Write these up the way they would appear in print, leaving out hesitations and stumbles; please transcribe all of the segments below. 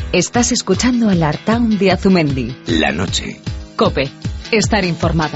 Estás escuchando Alartaun de Azumendi. La noche. COPE. Estar informado.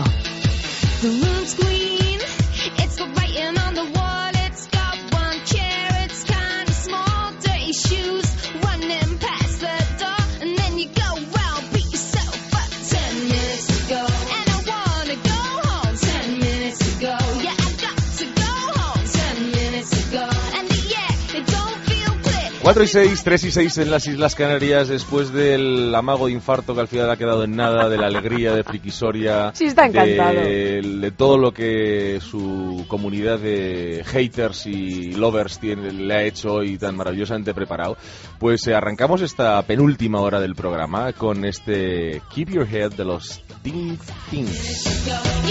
Cuatro y 6, 3 y 6 en las Islas Canarias, después del amago de infarto que al final ha quedado en nada, de la alegría de Frikisoria, sí, está encantado. De todo lo que su comunidad de haters y lovers le ha hecho hoy tan maravillosamente preparado. Pues arrancamos esta penúltima hora del programa con este Keep Your Head de los Ting Tings.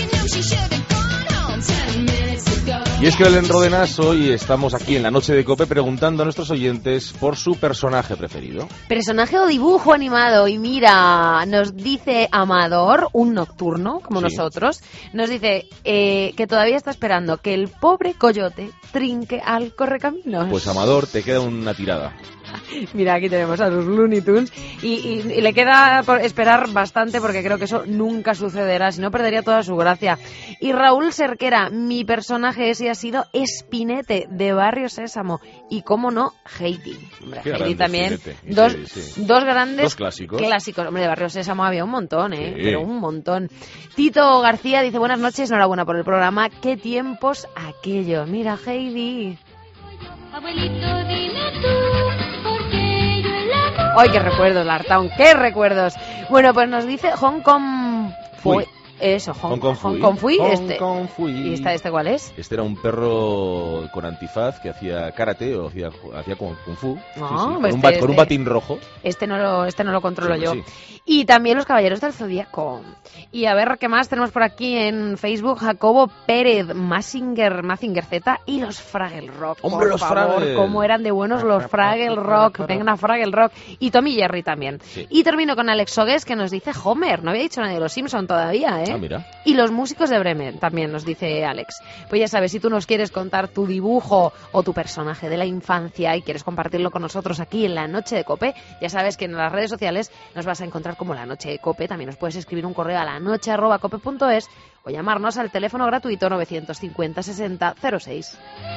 Y es que Belén Ródenas, hoy estamos aquí en la noche de COPE preguntando a nuestros oyentes por su personaje preferido. Personaje o dibujo animado. Y mira, nos dice Amador, un nocturno, como nosotros, nos dice que todavía está esperando que el pobre coyote trinque al correcaminos. Pues Amador, te queda una tirada. Mira, aquí tenemos a los Looney Tunes y le queda por esperar bastante porque creo que eso nunca sucederá, si no perdería toda su gracia. Y Raúl Cerquera, mi personaje ese ha sido Espinete de Barrio Sésamo y cómo no, Heidi. Hombre, Heidi también, dos grandes clásicos. Hombre, de Barrio Sésamo había un montón, pero un montón. Tito García dice, buenas noches, enhorabuena por el programa, qué tiempos aquello. Mira, Heidi. Abuelito, dime tú, porque yo el amor... ¡Ay, qué recuerdos, Lartaun! ¡Qué recuerdos! Bueno, pues nos dice Hong Kong Fui. Eso, Hong Kong Fui. ¿Y este cuál es? Este era un perro con antifaz que hacía karate o hacía kung fu. No, sí. Con un batín rojo. Este no lo controlo yo. Sí. Y también los Caballeros del Zodíaco. Y a ver qué más tenemos por aquí en Facebook. Jacobo Pérez, Mazinger Z y los Fraggle Rock. ¡Hombre, los Fraggle! Cómo eran de buenos los Fraggle Rock. Venga, Fraggle Rock. Y Tommy Jerry también. Sí. Y termino con Alex Sogues, que nos dice Homer. No había dicho nadie de los Simpson todavía, ¿eh? Ah, mira. Y los músicos de Bremen, también nos dice Alex. Pues ya sabes, si tú nos quieres contar tu dibujo o tu personaje de la infancia y quieres compartirlo con nosotros aquí en la Noche de COPE, ya sabes que en las redes sociales nos vas a encontrar como la Noche de COPE. También nos puedes escribir un correo a lanoche@cope.es o llamarnos al teléfono gratuito 950 60 06.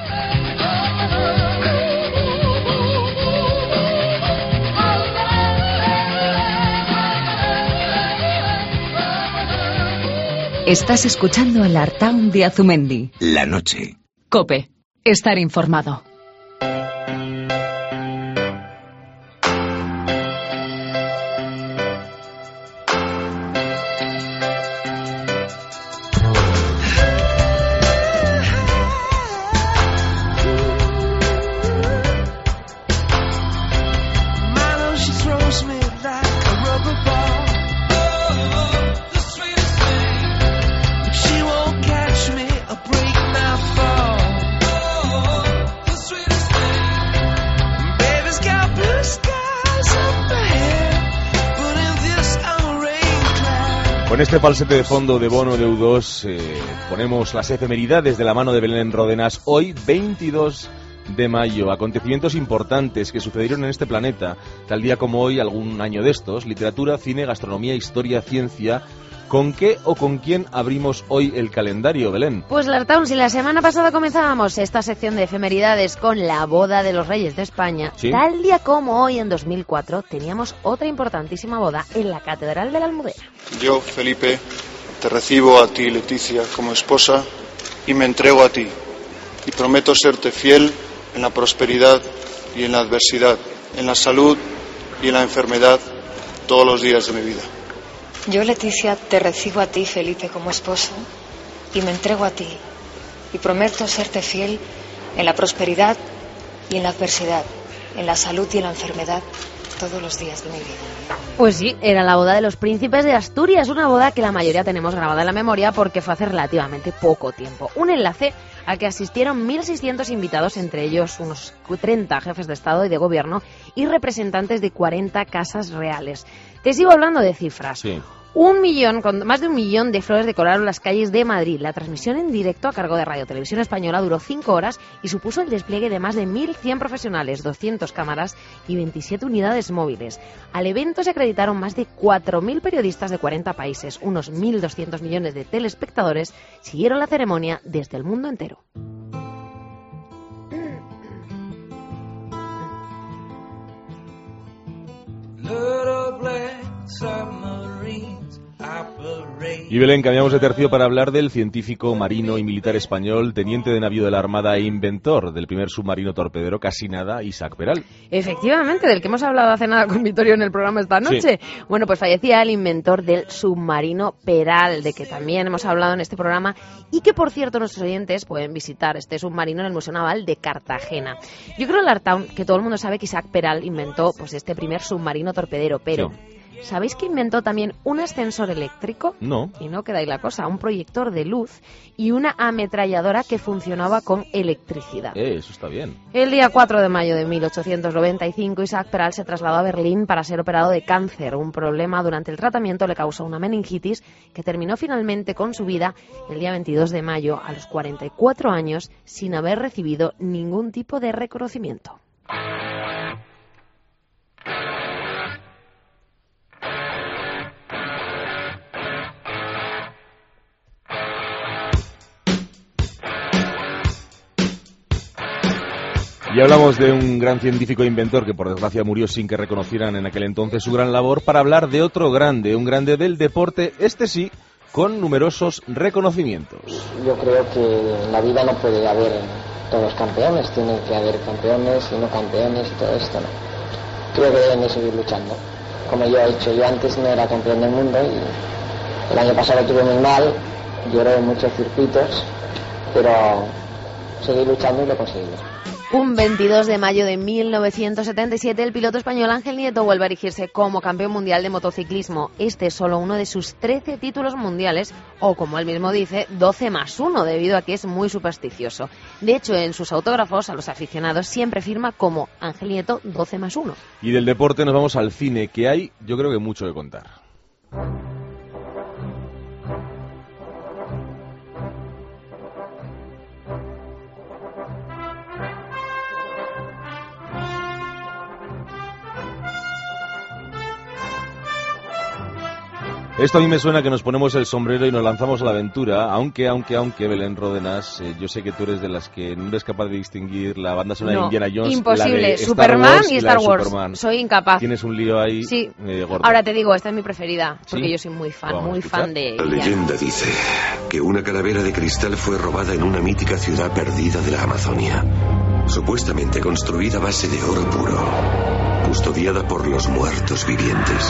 Estás escuchando Alartaun de Azumendi. La noche. COPE. Estar informado. Con este falsete de fondo de Bono de U2 ponemos las efemeridades de la mano de Belén Ródenas. Hoy, 22 de mayo, acontecimientos importantes que sucedieron en este planeta, tal día como hoy, algún año de estos: literatura, cine, gastronomía, historia, ciencia. ¿Con qué o con quién abrimos hoy el calendario, Belén? Pues Lartaun, si la semana pasada comenzábamos esta sección de efemeridades con la boda de los Reyes de España, ¿sí? Tal día como hoy, en 2004, teníamos otra importantísima boda en la Catedral de la Almudena. Yo, Felipe, te recibo a ti, Leticia, como esposa y me entrego a ti. Y prometo serte fiel en la prosperidad y en la adversidad, en la salud y en la enfermedad, todos los días de mi vida. Yo, Leticia, te recibo a ti, Felipe, como esposo, y me entrego a ti, y prometo serte fiel en la prosperidad y en la adversidad, en la salud y en la enfermedad, todos los días de mi vida. Pues sí, era la boda de los príncipes de Asturias, una boda que la mayoría tenemos grabada en la memoria porque fue hace relativamente poco tiempo. Un enlace al que asistieron 1.600 invitados, entre ellos unos 30 jefes de Estado y de Gobierno y representantes de 40 casas reales. Te sigo hablando de cifras. Sí. Más de 1 millón de flores decoraron las calles de Madrid. La transmisión en directo a cargo de Radio Televisión Española duró 5 horas y supuso el despliegue de más de 1.100 profesionales, 200 cámaras y 27 unidades móviles. Al evento se acreditaron más de 4.000 periodistas de 40 países. Unos 1.200 millones de telespectadores siguieron la ceremonia desde el mundo entero. Y Belén, cambiamos de tercio para hablar del científico marino y militar español, teniente de navío de la Armada e inventor del primer submarino torpedero Casi Nada, Isaac Peral. Efectivamente, del que hemos hablado hace nada con Vittorio en el programa esta noche. Sí. Bueno, pues fallecía el inventor del submarino Peral, de que también hemos hablado en este programa y que, por cierto, nuestros oyentes pueden visitar este submarino en el Museo Naval de Cartagena. Yo creo, Lartaun, que todo el mundo sabe que Isaac Peral inventó pues este primer submarino torpedero, pero... Sí. ¿Sabéis que inventó también un ascensor eléctrico? No. Y no queda ahí la cosa, un proyector de luz y una ametralladora que funcionaba con electricidad. Eso está bien. El día 4 de mayo de 1895, Isaac Peral se trasladó a Berlín para ser operado de cáncer. Un problema durante el tratamiento le causó una meningitis que terminó finalmente con su vida el día 22 de mayo a los 44 años sin haber recibido ningún tipo de reconocimiento. Y hablamos de un gran científico e inventor que por desgracia murió sin que reconocieran en aquel entonces su gran labor, para hablar de otro grande, un grande del deporte, este sí, con numerosos reconocimientos. Yo creo que en la vida no puede haber todos campeones, tiene que haber campeones y no campeones y todo esto, ¿no? Creo que deben de seguir luchando. Como yo he hecho, yo antes no era campeón del mundo y el año pasado lo tuve muy mal, lloré en muchos circuitos, pero seguí luchando y lo conseguí. Un 22 de mayo de 1977, el piloto español Ángel Nieto vuelve a erigirse como campeón mundial de motociclismo. Este es solo uno de sus 13 títulos mundiales, o como él mismo dice, 12+1, debido a que es muy supersticioso. De hecho, en sus autógrafos a los aficionados siempre firma como Ángel Nieto 12+1. Y del deporte nos vamos al cine, que hay, yo creo que mucho que contar. Esto a mí me suena que nos ponemos el sombrero y nos lanzamos a la aventura, aunque, Belén Ródenas, yo sé que tú eres de las que no eres capaz de distinguir la banda sonora de Indiana Jones, imposible, la de Superman Wars, y Star Wars, Superman. Soy incapaz. Tienes un lío ahí, sí. Gordo. Ahora te digo, esta es mi preferida, porque ¿Sí? Yo soy muy fan de... La leyenda dice que una calavera de cristal fue robada en una mítica ciudad perdida de la Amazonia, supuestamente construida a base de oro puro, custodiada por los muertos vivientes.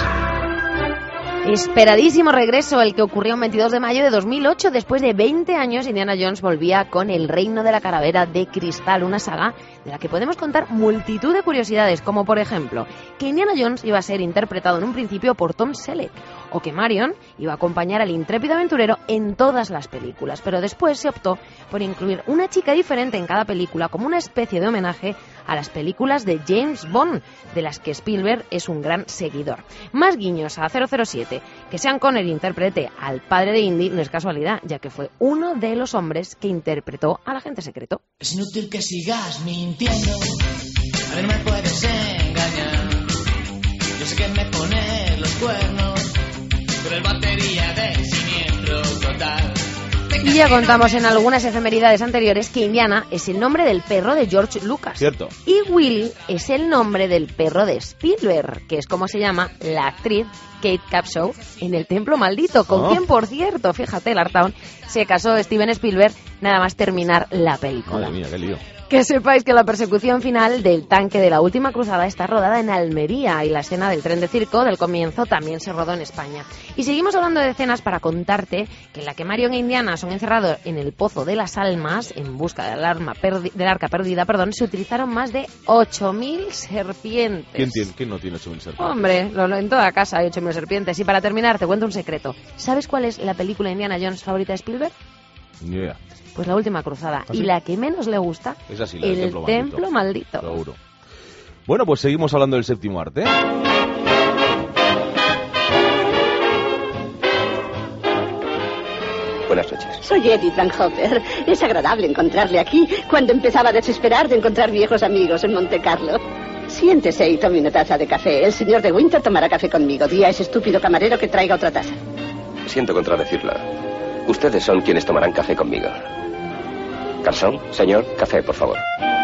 Esperadísimo regreso el que ocurrió el 22 de mayo de 2008. Después de 20 años, Indiana Jones volvía con El reino de la calavera de cristal, una saga de la que podemos contar multitud de curiosidades, como por ejemplo, que Indiana Jones iba a ser interpretado en un principio por Tom Selleck, o que Marion iba a acompañar al intrépido aventurero en todas las películas, pero después se optó por incluir una chica diferente en cada película como una especie de homenaje a las películas de James Bond, de las que Spielberg es un gran seguidor. Más guiños a 007. Que Sean Connery interprete al padre de Indy no es casualidad, ya que fue uno de los hombres que interpretó al agente secreto. Es inútil que sigas mintiendo, a ver, me puedes engañar. Yo sé que me pones los cuernos, pero el batería de siniestro total. Y ya contamos en algunas efemeridades anteriores que Indiana es el nombre del perro de George Lucas. Cierto. Y Willy es el nombre del perro de Spielberg, que es como se llama la actriz Kate Capshaw en El Templo Maldito, con quien, por cierto, fíjate, Lartaun, se casó Steven Spielberg nada más terminar la película. Madre mía, qué lío. Que sepáis que la persecución final del tanque de la última cruzada está rodada en Almería y la escena del tren de circo del comienzo también se rodó en España. Y seguimos hablando de escenas para contarte que en la que Marion e Indiana son encerrados en el Pozo de las Almas en busca del arca perdida, se utilizaron más de 8.000 serpientes. ¿Quién no tiene 8.000 serpientes? Hombre, en toda casa hay 8.000 serpientes. Y para terminar te cuento un secreto. ¿Sabes cuál es la película Indiana Jones favorita de Spielberg? Ni idea. Pues La última cruzada. ¿Ah, sí? Y la que menos le gusta, es así, la El Templo Maldito. Seguro. Bueno, pues seguimos hablando del séptimo arte. Buenas noches. Soy Edith Van Hopper. Es agradable encontrarle aquí cuando empezaba a desesperar de encontrar viejos amigos en Monte Carlo. Siéntese y tome una taza de café. El señor de Winter tomará café conmigo. Di a ese estúpido camarero que traiga otra taza. Siento contradecirla. Ustedes son quienes tomarán café conmigo. Garzón, señor, café, por favor.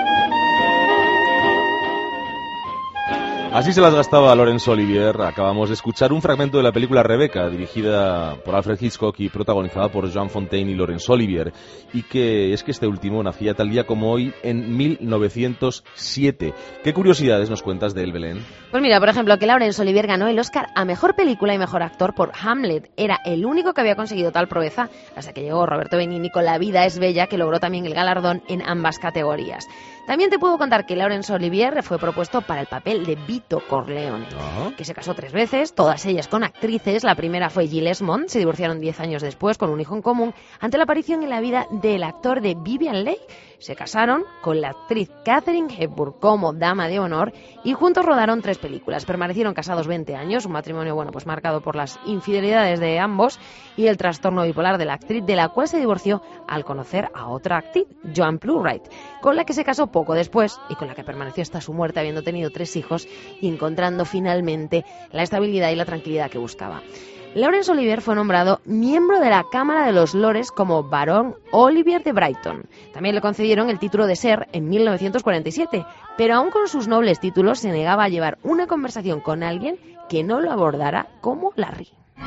Así se las gastaba Laurence Olivier. Acabamos de escuchar un fragmento de la película Rebecca, dirigida por Alfred Hitchcock y protagonizada por Joan Fontaine y Laurence Olivier. Y que es que este último nacía tal día como hoy en 1907. ¿Qué curiosidades nos cuentas de él, Belén? Pues mira, por ejemplo, que Laurence Olivier ganó el Oscar a Mejor Película y Mejor Actor por Hamlet. Era el único que había conseguido tal proeza hasta que llegó Roberto Benigni con La vida es bella, que logró también el galardón en ambas categorías. También te puedo contar que Laurence Olivier fue propuesto para el papel de Vito Corleone, que se casó 3 veces, todas ellas con actrices. La primera fue Jill Esmond, se divorciaron 10 años después con un hijo en común ante la aparición en la vida del actor de Vivien Leigh. Se casaron con la actriz Katharine Hepburn como dama de honor y juntos rodaron 3 películas. Permanecieron casados 20 años, un matrimonio pues marcado por las infidelidades de ambos y el trastorno bipolar de la actriz, de la cual se divorció al conocer a otra actriz, Joan Plowright, con la que se casó poco después y con la que permaneció hasta su muerte, habiendo tenido 3 hijos y encontrando finalmente la estabilidad y la tranquilidad que buscaba. Laurence Olivier fue nombrado miembro de la Cámara de los Lores como Barón Olivier de Brighton. También le concedieron el título de Sir en 1947, pero aún con sus nobles títulos se negaba a llevar una conversación con alguien que no lo abordara como Larry.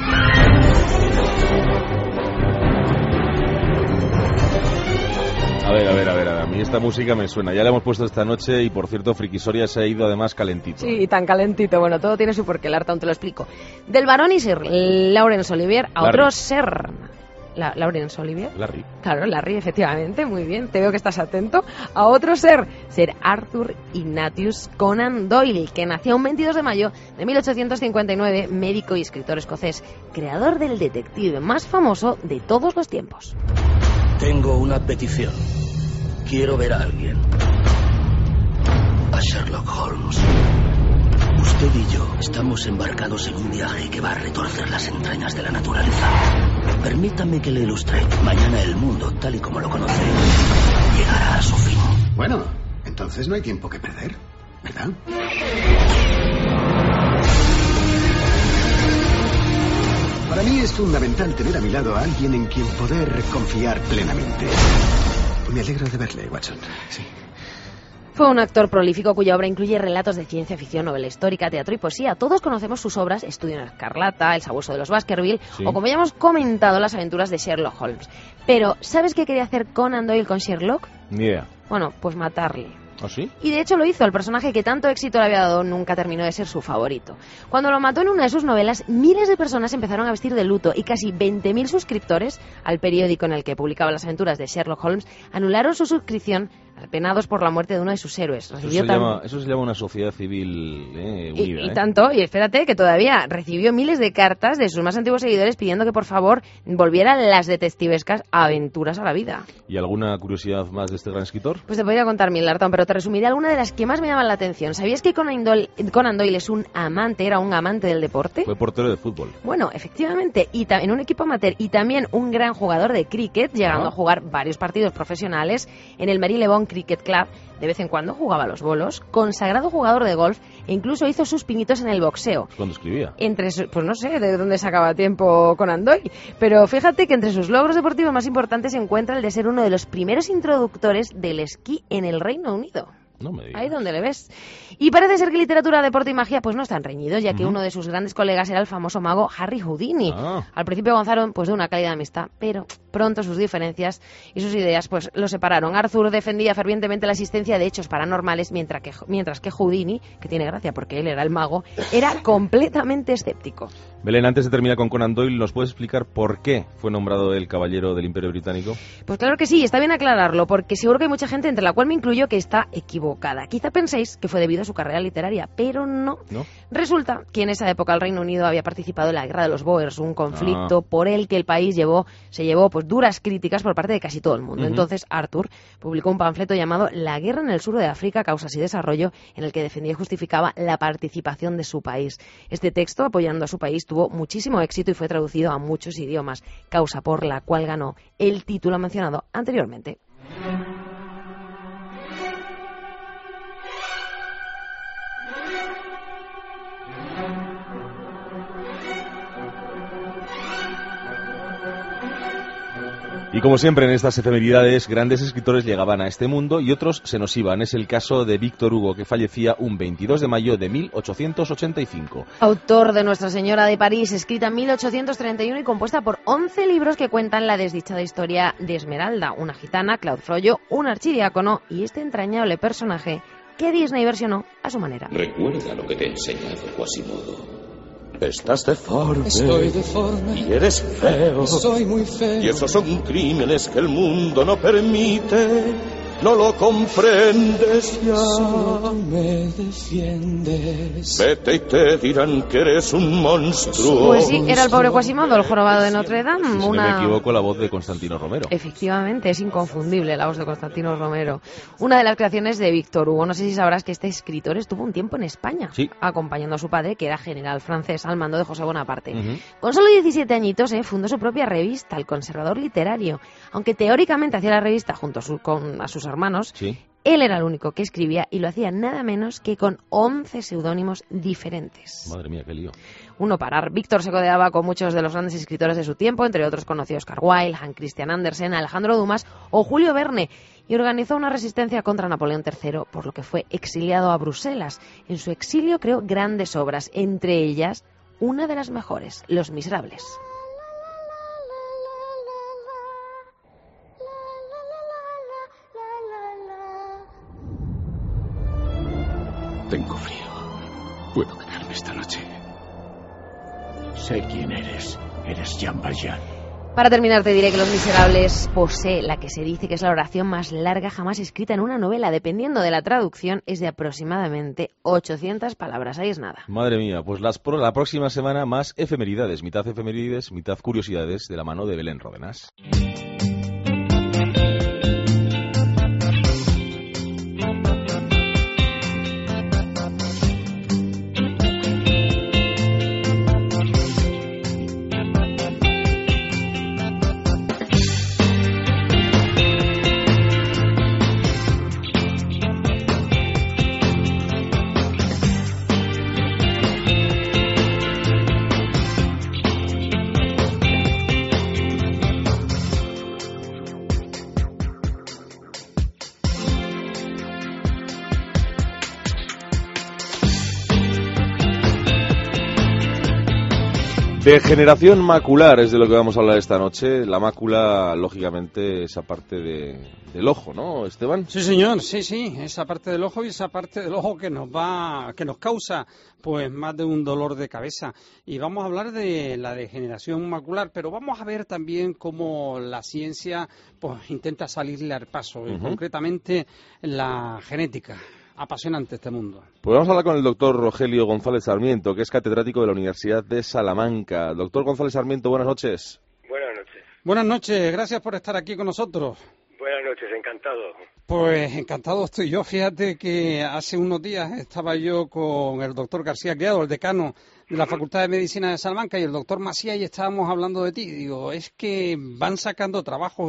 A ver, a mí esta música me suena. Ya la hemos puesto esta noche y, por cierto, Frikisoria se ha ido además calentito. Sí, tan calentito. Bueno, todo tiene su porqué, Larta, te lo explico. Del barón y Sir Laurence Olivier a otro Sir... ¿Laurence Olivier? Larry. Claro, Larry, efectivamente, muy bien, te veo que estás atento. A otro Sir Arthur Ignatius Conan Doyle, que nació un 22 de mayo de 1859, médico y escritor escocés, creador del detective más famoso de todos los tiempos. Tengo una petición. Quiero ver a alguien. A Sherlock Holmes. Usted y yo estamos embarcados en un viaje que va a retorcer las entrañas de la naturaleza. Permítame que le ilustre. Mañana el mundo, tal y como lo conoce, llegará a su fin. Bueno, entonces no hay tiempo que perder, ¿verdad? Para mí es fundamental tener a mi lado a alguien en quien poder confiar plenamente. Me alegro de verle, Watson. Sí. Fue un actor prolífico cuya obra incluye relatos de ciencia ficción, novela histórica, teatro y poesía. Todos conocemos sus obras: Estudio en Escarlata, El sabueso de los Baskerville, sí, o como ya hemos comentado, Las aventuras de Sherlock Holmes. Pero, ¿sabes qué quería hacer Conan Doyle con Sherlock? Ni idea. Bueno, pues matarle. ¿Ah, sí? Y de hecho lo hizo. El personaje que tanto éxito le había dado nunca terminó de ser su favorito. Cuando lo mató en una de sus novelas, miles de personas empezaron a vestir de luto y casi 20.000 suscriptores al periódico en el que publicaba las aventuras de Sherlock Holmes anularon su suscripción, apenados por la muerte de uno de sus héroes. Eso se llama una sociedad civil unida. Y tanto, y espérate, que todavía recibió miles de cartas de sus más antiguos seguidores pidiendo que por favor volvieran las detectivescas aventuras a la vida. ¿Y alguna curiosidad más de este gran escritor? Pues te podría contar mil, Lartón, pero te resumiré alguna de las que más me llaman la atención. ¿Sabías que Conan Doyle es era un amante del deporte? Fue portero de fútbol. Bueno, efectivamente, y en un equipo amateur, y también un gran jugador de cricket, llegando a jugar varios partidos profesionales en el Marylebone Cricket Club. De vez en cuando jugaba a los bolos, consagrado jugador de golf, e incluso hizo sus pinitos en el boxeo. ¿Cuándo escribía? Pues no sé de dónde sacaba tiempo Conan Doyle, pero fíjate que entre sus logros deportivos más importantes se encuentra el de ser uno de los primeros introductores del esquí en el Reino Unido. No me digas. Ahí donde le ves. Y parece ser que literatura, deporte y magia pues no están reñidos, ya que uno de sus grandes colegas era el famoso mago Harry Houdini. Al principio gozaron pues de una cálida amistad, pero pronto sus diferencias y sus ideas pues los separaron. Arthur defendía fervientemente la existencia de hechos paranormales, mientras que Houdini, que tiene gracia porque él era el mago, era completamente escéptico. Belén, antes de terminar con Conan Doyle, ¿nos puedes explicar por qué fue nombrado el caballero del Imperio Británico? Pues claro que sí, está bien aclararlo, porque seguro que hay mucha gente, entre la cual me incluyo, que está equivocada. Quizá penséis que fue debido a su carrera literaria, pero no. Resulta que en esa época el Reino Unido había participado en la Guerra de los Bóers, un conflicto por el que el país se llevó pues por duras críticas por parte de casi todo el mundo. Entonces Arthur publicó un panfleto llamado La guerra en el sur de África, causas y desarrollo, en el que defendía y justificaba la participación de su país. Este texto, apoyando a su país, tuvo muchísimo éxito y fue traducido a muchos idiomas, causa por la cual ganó el título mencionado anteriormente. Y como siempre en estas efemeridades, grandes escritores llegaban a este mundo y otros se nos iban. Es el caso de Víctor Hugo, que fallecía un 22 de mayo de 1885. Autor de Nuestra Señora de París, escrita en 1831 y compuesta por 11 libros que cuentan la desdichada historia de Esmeralda, una gitana, Claude Frollo, un archidiácono y este entrañable personaje que Disney versionó a su manera. Recuerda lo que te he enseñado, Quasimodo. Estás deforme. Estoy deforme. Y eres feo. Soy muy feo. Y esos son crímenes que el mundo no permite. No lo comprendes ya. Solo me defiendes. Vete y te dirán que eres un monstruo. Pues sí, era el pobre Quasimodo, el jorobado de Notre Dame. Si no me equivoco, la voz de Constantino Romero. Efectivamente, es inconfundible la voz de Constantino Romero. Una de las creaciones de Víctor Hugo. No sé si sabrás que este escritor estuvo un tiempo en España, acompañando a su padre, que era general francés, al mando de José Bonaparte. Con solo 17 añitos, fundó su propia revista, El Conservador Literario. Aunque teóricamente hacía la revista junto a sus hermanos, él era el único que escribía y lo hacía nada menos que con 11 seudónimos diferentes. Madre mía, qué lío. Uno parar. Víctor se codeaba con muchos de los grandes escritores de su tiempo, entre otros conoció a Oscar Wilde, Hans Christian Andersen, Alejandro Dumas o Julio Verne, y organizó una resistencia contra Napoleón III, por lo que fue exiliado a Bruselas. En su exilio creó grandes obras, entre ellas una de las mejores, Los Miserables. Tengo frío. ¿Puedo quedarme esta noche? Sé quién eres. Eres Jean Valjean. Para terminar te diré que Los Miserables posee la que se dice que es la oración más larga jamás escrita en una novela. Dependiendo de la traducción, es de aproximadamente 800 palabras. Ahí es nada. Madre mía, pues la próxima semana más efemeridades, mitad curiosidades, de la mano de Belén Ródenas. Degeneración macular es de lo que vamos a hablar esta noche. La mácula, lógicamente, esa parte del ojo, ¿no, Esteban? Sí, señor, sí, esa parte del ojo y esa parte del ojo que nos causa pues más de un dolor de cabeza. Y vamos a hablar de la degeneración macular, pero vamos a ver también cómo la ciencia pues intenta salirle al paso, y concretamente la genética. Apasionante este mundo. Pues vamos a hablar con el doctor Rogelio González Sarmiento, que es catedrático de la Universidad de Salamanca. Doctor González Sarmiento, buenas noches. Buenas noches. Buenas noches, gracias por estar aquí con nosotros. Buenas noches, encantado. Pues encantado estoy yo. Fíjate que hace unos días estaba yo con el doctor García Criado, el decano de la Facultad de Medicina de Salamanca, y el doctor Macías, y estábamos hablando de ti. Digo, es que van sacando trabajos,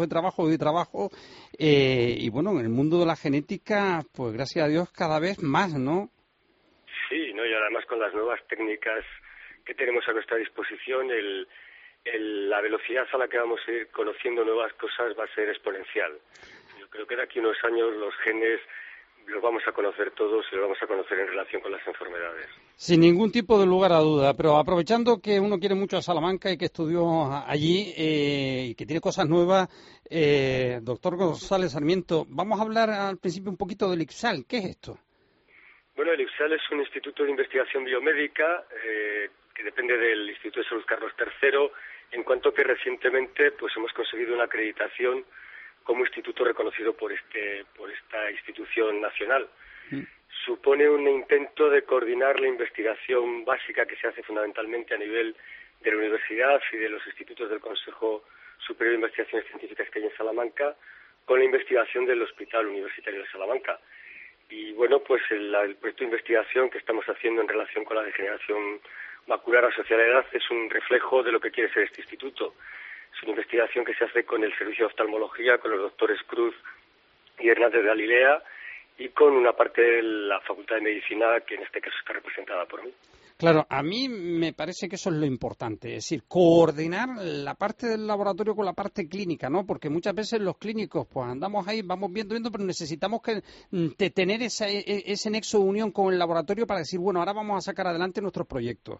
y bueno, en el mundo de la genética, pues gracias a Dios cada vez más, ¿no? Sí, ¿no? Y además con las nuevas técnicas que tenemos a nuestra disposición, la velocidad a la que vamos a ir conociendo nuevas cosas va a ser exponencial. Yo creo que de aquí a unos años los genes los vamos a conocer todos y los vamos a conocer en relación con las enfermedades. Sin ningún tipo de lugar a duda, pero aprovechando que uno quiere mucho a Salamanca y que estudió allí y que tiene cosas nuevas, doctor González Sarmiento, vamos a hablar al principio un poquito del IPSAL. ¿Qué es esto? Bueno, el IPSAL es un instituto de investigación biomédica que depende del Instituto de Salud Carlos III, en cuanto que recientemente pues hemos conseguido una acreditación como instituto reconocido por esta institución nacional. Supone un intento de coordinar la investigación básica que se hace fundamentalmente a nivel de la universidad y de los institutos del Consejo Superior de Investigaciones Científicas que hay en Salamanca con la investigación del Hospital Universitario de Salamanca. Y bueno, pues el proyecto de investigación que estamos haciendo en relación con la degeneración macular asociada a la edad es un reflejo de lo que quiere ser este instituto. Es una investigación que se hace con el Servicio de Oftalmología, con los doctores Cruz y Hernández de Galilea y con una parte de la Facultad de Medicina que en este caso está representada por mí. Claro, a mí me parece que eso es lo importante, es decir, coordinar la parte del laboratorio con la parte clínica, ¿no? Porque muchas veces los clínicos, pues andamos ahí, vamos viendo, pero necesitamos tener ese nexo de unión con el laboratorio para decir, bueno, ahora vamos a sacar adelante nuestros proyectos.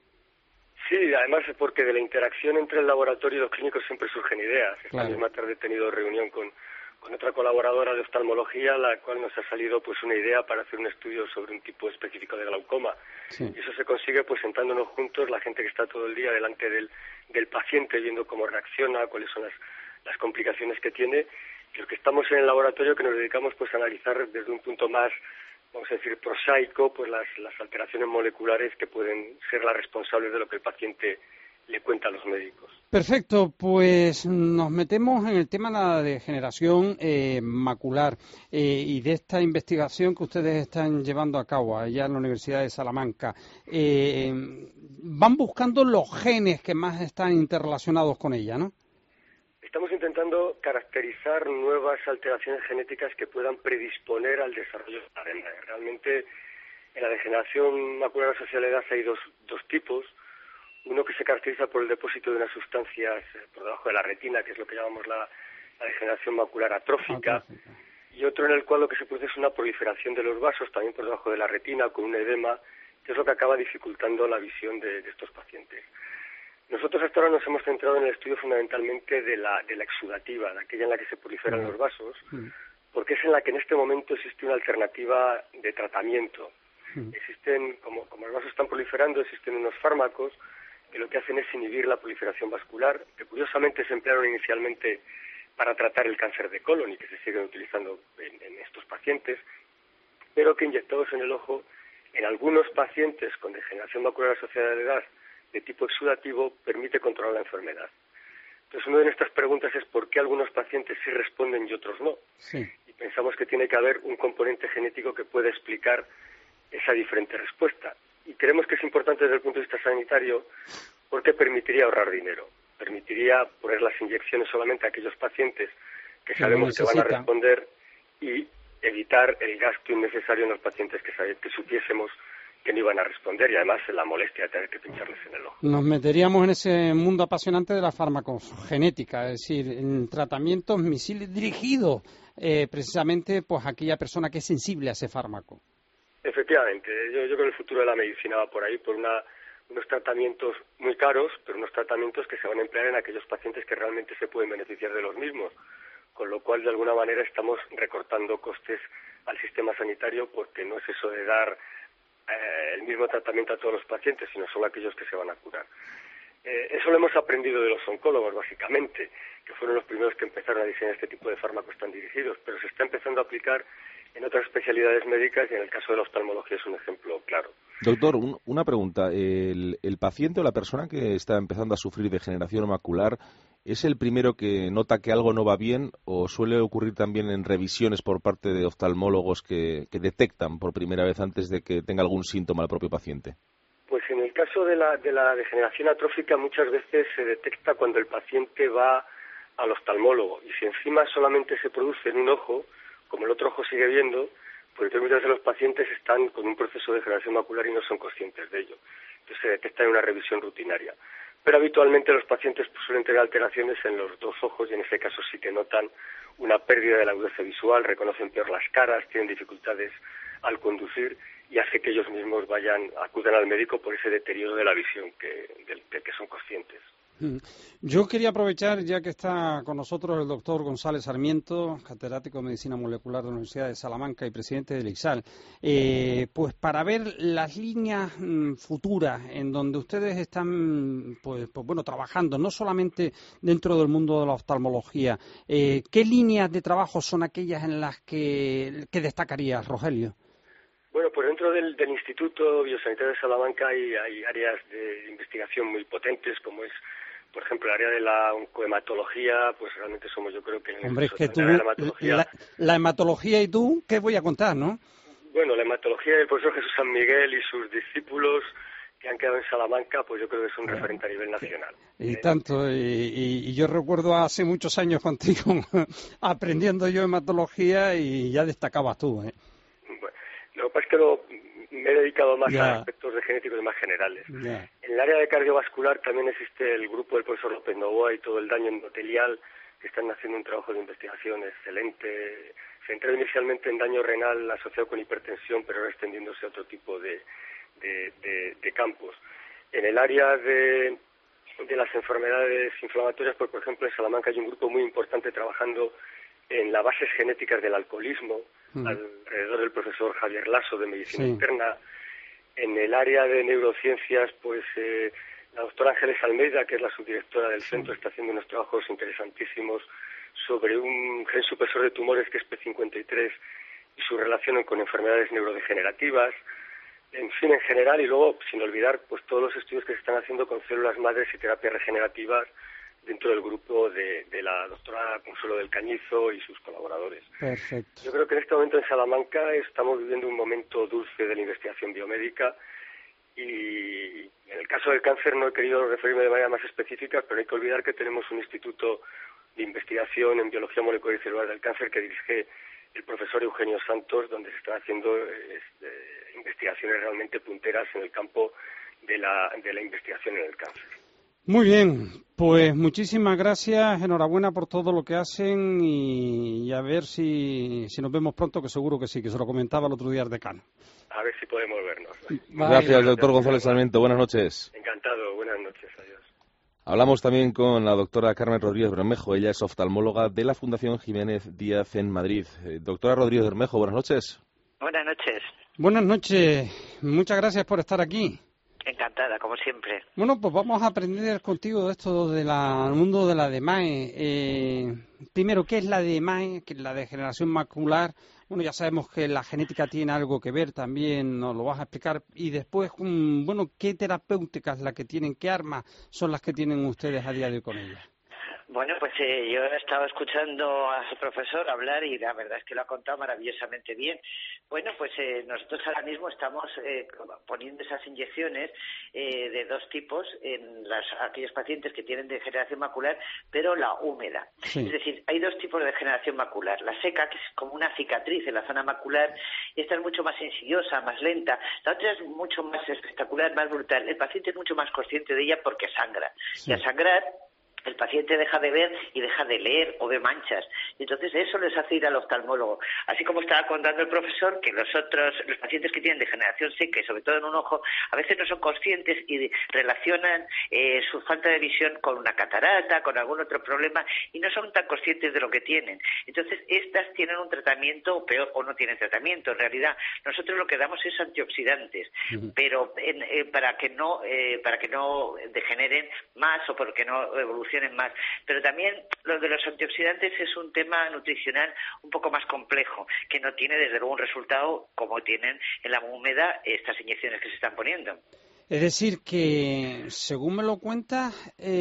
Sí, además es porque de la interacción entre el laboratorio y los clínicos siempre surgen ideas. Esta misma tarde he tenido reunión con otra colaboradora de oftalmología, la cual nos ha salido pues una idea para hacer un estudio sobre un tipo específico de glaucoma. Sí. Y eso se consigue pues sentándonos juntos, la gente que está todo el día delante del paciente, viendo cómo reacciona, cuáles son las complicaciones que tiene, y los que estamos en el laboratorio que nos dedicamos pues a analizar desde un punto más, vamos a decir, prosaico, pues las alteraciones moleculares que pueden ser las responsables de lo que el paciente le cuenta a los médicos. Perfecto, pues nos metemos en el tema de la degeneración macular y de esta investigación que ustedes están llevando a cabo allá en la Universidad de Salamanca. Van buscando los genes que más están interrelacionados con ella, ¿no? Estamos intentando caracterizar nuevas alteraciones genéticas que puedan predisponer al desarrollo de la demanda. Realmente en la degeneración macular asociada a la edad hay dos tipos. Uno que se caracteriza por el depósito de unas sustancias por debajo de la retina, que es lo que llamamos la degeneración macular atrófica, y otro en el cual lo que se produce es una proliferación de los vasos, también por debajo de la retina, con un edema, que es lo que acaba dificultando la visión de estos pacientes. Nosotros hasta ahora nos hemos centrado en el estudio fundamentalmente de la exudativa, de aquella en la que se proliferan los vasos, porque es en la que en este momento existe una alternativa de tratamiento. Existen, como los vasos están proliferando, existen unos fármacos que lo que hacen es inhibir la proliferación vascular, que curiosamente se emplearon inicialmente para tratar el cáncer de colon y que se siguen utilizando en estos pacientes, pero que inyectados en el ojo, en algunos pacientes con degeneración macular asociada a la edad de tipo exudativo, permite controlar la enfermedad. Entonces, una de nuestras preguntas es por qué algunos pacientes sí responden y otros no. Sí. Y pensamos que tiene que haber un componente genético que pueda explicar esa diferente respuesta. Y creemos que es importante desde el punto de vista sanitario porque permitiría ahorrar dinero. Permitiría poner las inyecciones solamente a aquellos pacientes que sabemos que van a responder y evitar el gasto innecesario en los pacientes que supiésemos que no iban a responder y además la molestia de tener que pincharles en el ojo. Nos meteríamos en ese mundo apasionante de la farmacogenética, es decir, en tratamientos misiles dirigidos precisamente pues a aquella persona que es sensible a ese fármaco. Efectivamente, yo creo que el futuro de la medicina va por ahí, por unos tratamientos muy caros, pero unos tratamientos que se van a emplear en aquellos pacientes que realmente se pueden beneficiar de los mismos, con lo cual de alguna manera estamos recortando costes al sistema sanitario porque no es eso de dar el mismo tratamiento a todos los pacientes, sino solo a aquellos que se van a curar. Eso lo hemos aprendido de los oncólogos, básicamente, que fueron los primeros que empezaron a diseñar este tipo de fármacos tan dirigidos, pero se está empezando a aplicar en otras especialidades médicas y en el caso de la oftalmología es un ejemplo claro. Doctor, una pregunta. ¿El paciente o la persona que está empezando a sufrir degeneración macular es el primero que nota que algo no va bien o suele ocurrir también en revisiones por parte de oftalmólogos que detectan por primera vez antes de que tenga algún síntoma el propio paciente? Pues en el caso de la degeneración atrófica muchas veces se detecta cuando el paciente va al oftalmólogo y si encima solamente se produce en un ojo, como el otro ojo sigue viendo, pues entonces muchas veces los pacientes están con un proceso de degeneración macular y no son conscientes de ello. Entonces se detecta en una revisión rutinaria. Pero habitualmente los pacientes suelen tener alteraciones en los dos ojos y en ese caso sí que notan una pérdida de la agudeza visual, reconocen peor las caras, tienen dificultades al conducir y hace que ellos mismos acudan al médico por ese deterioro de la visión del que son conscientes. Yo quería aprovechar, ya que está con nosotros el doctor González Sarmiento, catedrático de Medicina Molecular de la Universidad de Salamanca y presidente del ICSAL, pues para ver las líneas futuras en donde ustedes están pues bueno, trabajando, no solamente dentro del mundo de la oftalmología, ¿qué líneas de trabajo son aquellas en las que destacarías, Rogelio? Bueno, pues dentro del Instituto Biosanitario de Salamanca hay áreas de investigación muy potentes, como es Por ejemplo, el área de la oncohematología, pues realmente somos, yo creo que... Hombre, es que tú, la hematología, la hematología y tú, ¿qué voy a contar, no? Bueno, la hematología del profesor Jesús San Miguel y sus discípulos que han quedado en Salamanca, pues yo creo que es un referente a nivel nacional. Y tanto, y yo recuerdo hace muchos años contigo aprendiendo yo hematología y ya destacabas tú, ¿eh? Bueno, lo que pasa es que me he dedicado más a aspectos de genéticos más generales. Ya. En el área de cardiovascular también existe el grupo del profesor López Novoa y todo el daño endotelial, que están haciendo un trabajo de investigación excelente, centrado inicialmente en daño renal asociado con hipertensión, pero ahora extendiéndose a otro tipo de campos. En el área de las enfermedades inflamatorias, pues, por ejemplo, en Salamanca hay un grupo muy importante trabajando en las bases genéticas del alcoholismo, alrededor del profesor Javier Lasso de Medicina Interna. En el área de neurociencias, pues la doctora Ángeles Almeida, que es la subdirectora del centro, está haciendo unos trabajos interesantísimos sobre un gen supresor de tumores que es P53 y su relación con enfermedades neurodegenerativas. En fin, en general, y luego, sin olvidar, pues todos los estudios que se están haciendo con células madres y terapias regenerativas dentro del grupo de la doctora Consuelo del Cañizo y sus colaboradores. Perfecto. Yo creo que en este momento en Salamanca estamos viviendo un momento dulce de la investigación biomédica y en el caso del cáncer no he querido referirme de manera más específica, pero hay que olvidar que tenemos un instituto de investigación en biología molecular y celular del cáncer que dirige el profesor Eugenio Santos, donde se están haciendo investigaciones realmente punteras en el campo de la investigación en el cáncer. Muy bien, pues muchísimas gracias, enhorabuena por todo lo que hacen y a ver si nos vemos pronto, que seguro que sí, que se lo comentaba el otro día al decano. A ver si podemos vernos. Gracias, doctor González Sarmiento. Buenas noches. Encantado, buenas noches, adiós. Hablamos también con la doctora Carmen Rodríguez Bermejo. Ella es oftalmóloga de la Fundación Jiménez Díaz en Madrid. Doctora Rodríguez Bermejo, buenas noches. Buenas noches. Buenas noches, muchas gracias por estar aquí. Encantada, como siempre. Bueno, pues vamos a aprender contigo de esto del mundo de la DMAE. Primero, ¿qué es la DMAE? ¿Qué es la degeneración macular? Bueno, ya sabemos que la genética tiene algo que ver también, nos lo vas a explicar. Y después, bueno, ¿qué terapéuticas la que tienen, qué armas son las que tienen ustedes a día de hoy con ellas? Bueno, pues yo he estado escuchando a su profesor hablar y la verdad es que lo ha contado maravillosamente bien. Bueno, pues nosotros ahora mismo estamos poniendo esas inyecciones de dos tipos en aquellos pacientes que tienen degeneración macular, pero la húmeda. Sí. Es decir, hay dos tipos de degeneración macular. La seca, que es como una cicatriz en la zona macular, y esta es mucho más insidiosa, más lenta. La otra es mucho más espectacular, más brutal. El paciente es mucho más consciente de ella porque sangra. Sí. Y al sangrar, el paciente deja de ver y deja de leer o ve manchas. Y entonces eso les hace ir al oftalmólogo. Así como estaba contando el profesor, que los pacientes que tienen degeneración seca y sobre todo en un ojo, a veces no son conscientes y relacionan su falta de visión con una catarata, con algún otro problema, y no son tan conscientes de lo que tienen. Entonces estas tienen un tratamiento, o peor, o no tienen tratamiento. En realidad, nosotros lo que damos es antioxidantes, pero para que no degeneren más o porque no evolucionen más. Pero también lo de los antioxidantes es un tema nutricional un poco más complejo, que no tiene desde luego un resultado como tienen en la húmeda estas inyecciones que se están poniendo. Es decir, que según me lo cuentas,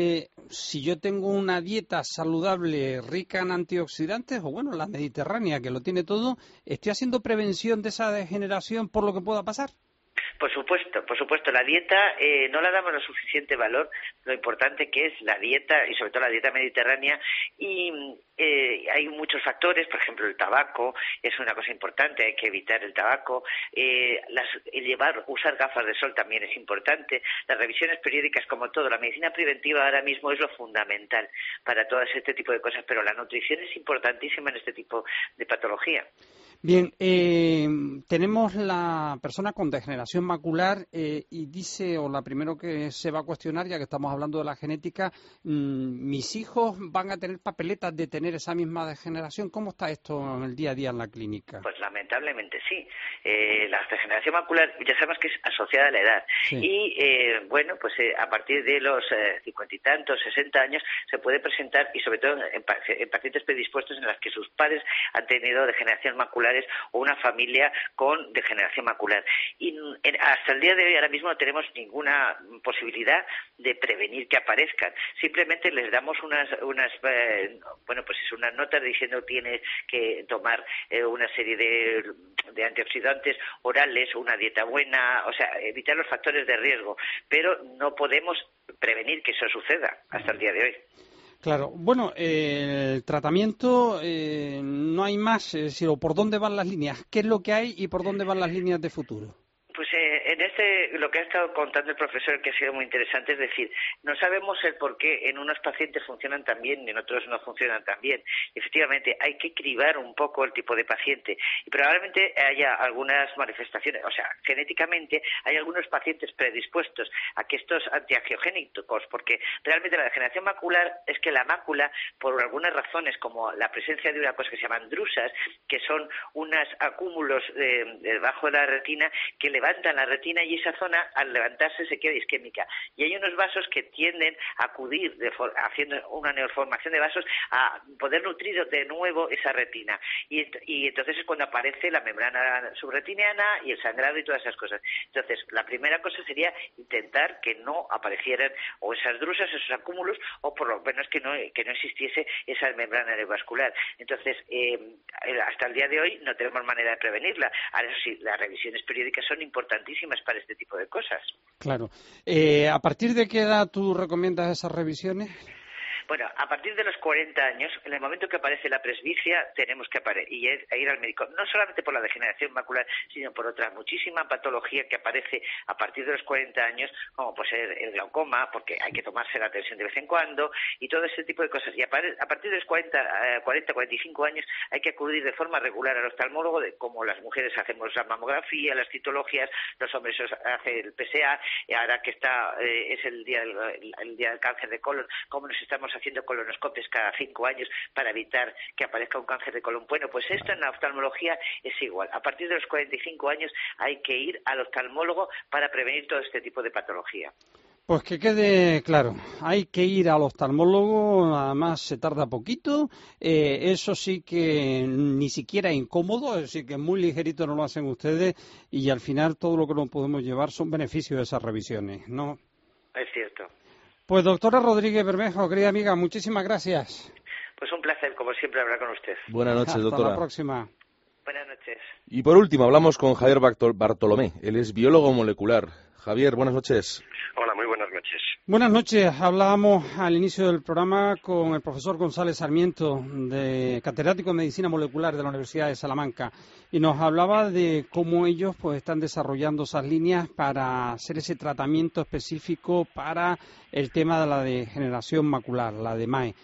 si yo tengo una dieta saludable rica en antioxidantes, o bueno, la mediterránea que lo tiene todo, ¿estoy haciendo prevención de esa degeneración por lo que pueda pasar? Por supuesto, la dieta no la damos lo suficiente valor, lo importante que es la dieta y sobre todo la dieta mediterránea, y hay muchos factores, por ejemplo el tabaco es una cosa importante, hay que evitar el tabaco, usar gafas de sol también es importante, las revisiones periódicas como todo, la medicina preventiva ahora mismo es lo fundamental para todo este tipo de cosas, pero la nutrición es importantísima en este tipo de patología. Bien, tenemos la persona con degeneración macular y dice, o la primero que se va a cuestionar, ya que estamos hablando de la genética, ¿mis hijos van a tener papeletas de tener esa misma degeneración? ¿Cómo está esto en el día a día en la clínica? Pues lamentablemente sí. La degeneración macular ya sabemos que es asociada a la edad. Sí. Y bueno, pues a partir de los 50 y tantos, 60 años, se puede presentar, y sobre todo en pacientes predispuestos en las que sus padres han tenido degeneración macular maculares o una familia con degeneración macular. Y hasta el día de hoy ahora mismo no tenemos ninguna posibilidad de prevenir que aparezcan. Simplemente les damos unas notas diciendo tienes que tomar una serie de antioxidantes orales, una dieta buena, o sea, evitar los factores de riesgo, pero no podemos prevenir que eso suceda hasta el día de hoy. Claro, bueno, el tratamiento no hay más, es decir, ¿por dónde van las líneas? ¿Qué es lo que hay y por dónde van las líneas de futuro? Pues lo que ha estado contando el profesor, que ha sido muy interesante, es decir, no sabemos el por qué en unos pacientes funcionan tan bien y en otros no funcionan tan bien. Efectivamente, hay que cribar un poco el tipo de paciente y probablemente haya algunas manifestaciones, o sea, genéticamente hay algunos pacientes predispuestos a que estos antiangiogénicos, porque realmente la degeneración macular es que la mácula, por algunas razones, como la presencia de una cosa que se llaman drusas, que son unos acúmulos debajo de la retina que levantan la retina y esa zona al levantarse se queda isquémica y hay unos vasos que tienden a acudir haciendo una neoformación de vasos a poder nutrir de nuevo esa retina y entonces es cuando aparece la membrana subretiniana y el sangrado y todas esas cosas. Entonces la primera cosa sería intentar que no aparecieran o esas drusas, esos acúmulos o por lo menos que no existiese esa membrana neovascular. Entonces hasta el día de hoy no tenemos manera de prevenirla. Ahora eso sí, las revisiones periódicas son importantísimas para este tipo de cosas. Claro. ¿A partir de qué edad tú recomiendas esas revisiones? Bueno, a partir de los 40 años, en el momento que aparece la presbicia, tenemos que ir al médico, no solamente por la degeneración macular, sino por otra muchísima patología que aparece a partir de los 40 años, como puede ser el glaucoma, porque hay que tomarse la tensión de vez en cuando, y todo ese tipo de cosas. Y a partir de los 45 años hay que acudir de forma regular al oftalmólogo, como las mujeres hacemos la mamografía, las citologías, los hombres hacen el PSA, y ahora que es el día del cáncer de colon, como nos estamos haciendo colonoscopias cada 5 años para evitar que aparezca un cáncer de colon. Bueno, pues esto en la oftalmología es igual. A partir de los 45 años hay que ir al oftalmólogo para prevenir todo este tipo de patología. Pues que quede claro, hay que ir al oftalmólogo, además se tarda poquito, eso sí que ni siquiera es incómodo, es decir, que muy ligerito no lo hacen ustedes y al final todo lo que nos podemos llevar son beneficios de esas revisiones, ¿no? Es cierto. Pues doctora Rodríguez Bermejo, querida amiga, muchísimas gracias. Pues un placer, como siempre, hablar con usted. Buenas noches, doctora. Hasta la próxima. Buenas noches. Y por último, hablamos con Javier Bartolomé. Él es biólogo molecular. Javier, buenas noches. Hola, muy buenas noches. Buenas noches. Hablábamos al inicio del programa con el profesor González Sarmiento, catedrático de Medicina Molecular de la Universidad de Salamanca, y nos hablaba de cómo ellos pues están desarrollando esas líneas para hacer ese tratamiento específico para el tema de la degeneración macular, la de MAE.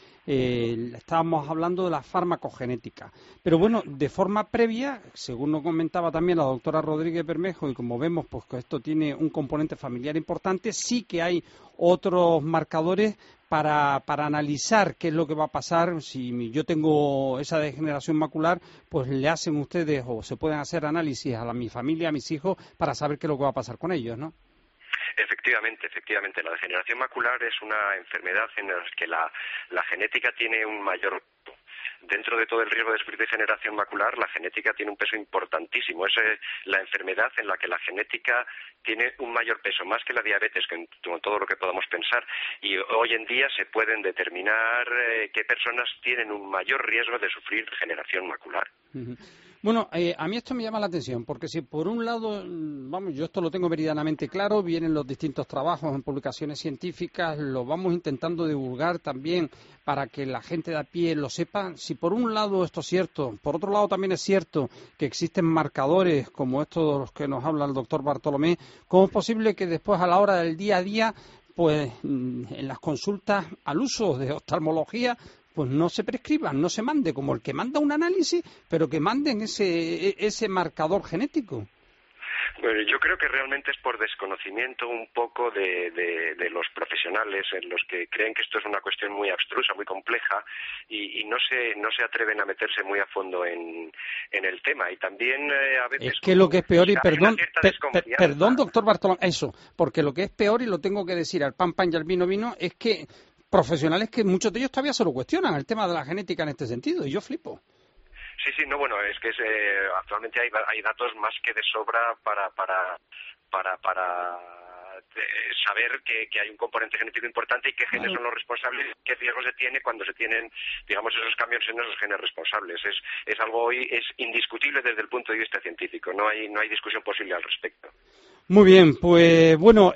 Estábamos hablando de la farmacogenética. Pero bueno, de forma previa, según nos comentaba también la doctora Rodríguez Bermejo, y como vemos pues que esto tiene un componente familiar importante, sí que hay otros marcadores para analizar qué es lo que va a pasar. Si yo tengo esa degeneración macular, pues le hacen ustedes o se pueden hacer análisis a mi familia, a mis hijos, para saber qué es lo que va a pasar con ellos, ¿no? Efectivamente. La degeneración macular es una enfermedad en la que la genética tiene un mayor... Dentro de todo el riesgo de sufrir degeneración macular, la genética tiene un peso importantísimo. Es la enfermedad en la que la genética tiene un mayor peso, más que la diabetes, con todo lo que podamos pensar. Y hoy en día se pueden determinar qué personas tienen un mayor riesgo de sufrir degeneración macular. Bueno, a mí esto me llama la atención, porque si por un lado, yo esto lo tengo meridianamente claro, vienen los distintos trabajos en publicaciones científicas, lo vamos intentando divulgar también para que la gente de a pie lo sepa. Si por un lado esto es cierto, por otro lado también es cierto que existen marcadores como estos de los que nos habla el doctor Bartolomé, ¿cómo es posible que después a la hora del día a día, pues en las consultas al uso de oftalmología, pues no se prescriban, no se mande como el que manda un análisis, pero que manden ese marcador genético? Bueno, yo creo que realmente es por desconocimiento un poco de los profesionales, en los que creen que esto es una cuestión muy abstrusa, muy compleja, y no se atreven a meterse muy a fondo en el tema. Y también a veces... Es que lo que es peor, y perdón, doctor Bartolomé, eso, porque lo que es peor, y lo tengo que decir al pan y al vino, es que profesionales que muchos de ellos todavía se lo cuestionan, el tema de la genética en este sentido, y yo flipo. Sí, no, bueno, es que actualmente hay datos más que de sobra para saber que hay un componente genético importante y qué genes son los responsables, qué riesgos se tiene cuando se tienen, digamos, esos cambios en esos genes responsables. Es algo hoy es indiscutible desde el punto de vista científico. No hay discusión posible al respecto. Muy bien, pues bueno,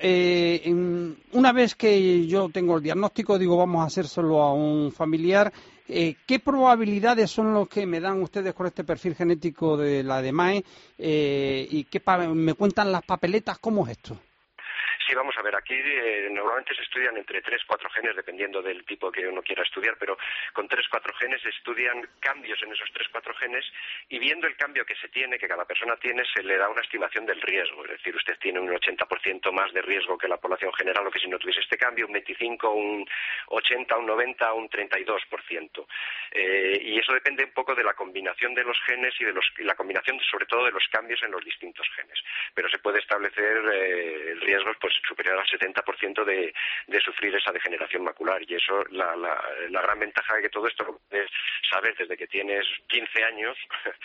una vez que yo tengo el diagnóstico, digo, vamos a hacérselo a un familiar. ¿Qué probabilidades son los que me dan ustedes con este perfil genético de la DMAE? ¿Y me cuentan las papeletas? ¿Cómo es esto? Sí, vamos a ver, aquí normalmente se estudian entre 3-4 genes, dependiendo del tipo que uno quiera estudiar, pero con 3-4 genes se estudian cambios en esos 3-4 genes y viendo el cambio que se tiene, que cada persona tiene, se le da una estimación del riesgo. Es decir, usted tiene un 80% más de riesgo que la población general o que si no tuviese este cambio, un 25, un 80, un 90, un 32%. Y eso depende un poco de la combinación de los genes y la combinación sobre todo de los cambios en los distintos genes. Pero se puede establecer el riesgo pues superior al 70% de sufrir esa degeneración macular, y eso la gran ventaja de que todo esto lo puedes saber desde que tienes 15 años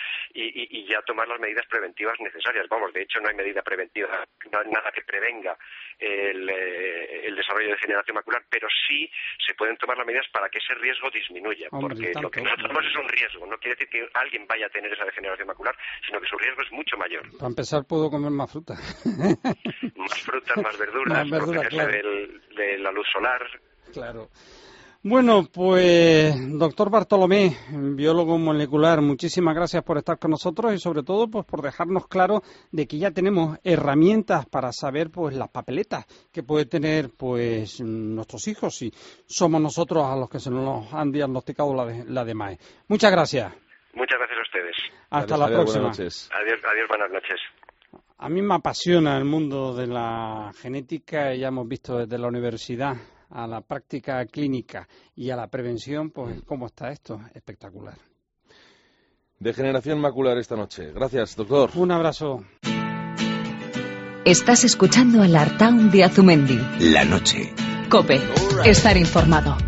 y ya tomar las medidas preventivas necesarias. Vamos, de hecho no hay medida preventiva, no hay nada que prevenga el desarrollo de degeneración macular, pero sí se pueden tomar las medidas para que ese riesgo disminuya. Hombre, porque lo que nosotros tenemos es un riesgo, no quiere decir que alguien vaya a tener esa degeneración macular, sino que su riesgo es mucho mayor. Para empezar, puedo comer más fruta. Más frutas, más verduras, claro. de la luz solar. Claro. Bueno, pues, doctor Bartolomé, biólogo molecular, muchísimas gracias por estar con nosotros y sobre todo pues por dejarnos claro de que ya tenemos herramientas para saber pues las papeletas que puede tener pues nuestros hijos si somos nosotros a los que se nos han diagnosticado la DMAE. Muchas gracias. Muchas gracias a ustedes. Hasta la próxima. Buenas noches. Adiós, buenas noches. A mí me apasiona el mundo de la genética, ya hemos visto desde la universidad a la práctica clínica y a la prevención, pues cómo está esto, espectacular. Degeneración macular esta noche. Gracias, doctor. Un abrazo. Estás escuchando al Artaun de Azumendi. La noche. COPE. Estar informado.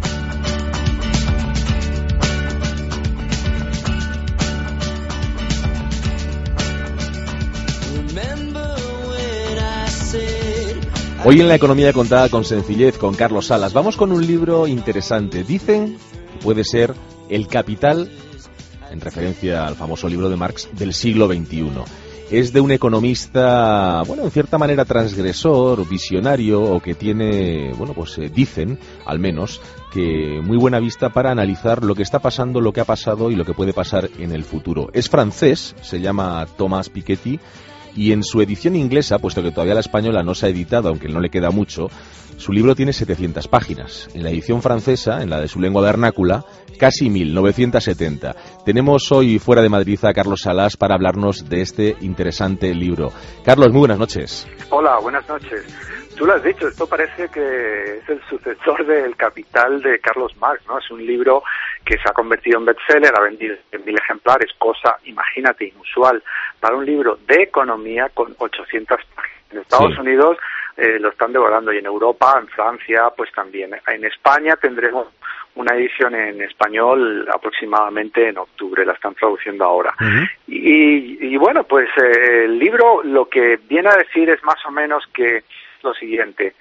Hoy en La Economía Contada con Sencillez, con Carlos Salas, vamos con un libro interesante. Dicen que puede ser El Capital, en referencia al famoso libro de Marx del siglo XXI. Es de un economista, bueno, en cierta manera transgresor, visionario, o que tiene, bueno, pues dicen, al menos, que muy buena vista para analizar lo que está pasando, lo que ha pasado y lo que puede pasar en el futuro. Es francés, se llama Thomas Piketty, y en su edición inglesa, puesto que todavía la española no se ha editado, aunque no le queda mucho, su libro tiene 700 páginas. En la edición francesa, en la de su lengua vernácula, casi 1970. Tenemos hoy fuera de Madrid a Carlos Salas para hablarnos de este interesante libro. Carlos, muy buenas noches. Hola, buenas noches. Tú lo has dicho, esto parece que es el sucesor del Capital de Carlos Marx, ¿no? Es un libro que se ha convertido en bestseller, ha vendido en 1000 ejemplares, cosa, imagínate, inusual para un libro de economía con 800 páginas. En Estados Unidos lo están devorando y en Europa, en Francia, pues también. En España tendremos una edición en español aproximadamente en octubre, la están traduciendo ahora. Y bueno, pues el libro lo que viene a decir es más o menos que lo siguiente: